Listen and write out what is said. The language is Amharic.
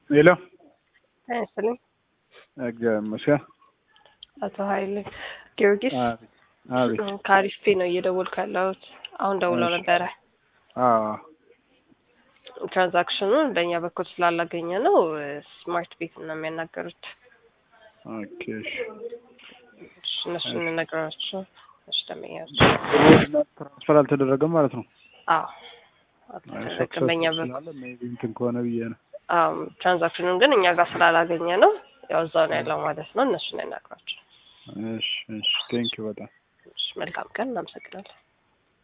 ሄሎ አይስልኝ እግዚአብሔር ይመስገን። አቶ ኃይሌ ጊዮርጊስ አቤት ካሪስፔ ነው እየደወልኩ ያለሁት። አሁን ደውለው ነበረ። ትራንዛክሽኑን በእኛ በኩል ስላላገኘ ነው ስማርት ቤት ነው የሚያናገሩት። ኦኬ እሺ እነሱን እንነግራቸው። እሺ ደመኛቸው ትራንስፈር አልተደረገም ማለት ነው? አዎ አልተደረገም በእኛ በኩል ሜቢ እንትን ከሆነ ብዬ ነው። ትራንዛክሽኑን ግን እኛ ጋር ስላላገኘ ነው ያው እዛው ነው ያለው ማለት ነው። እነሱን እንነግራቸው። እሺ ቴንክ ዩ በጣም መልካም ቀን። እናመሰግናለን።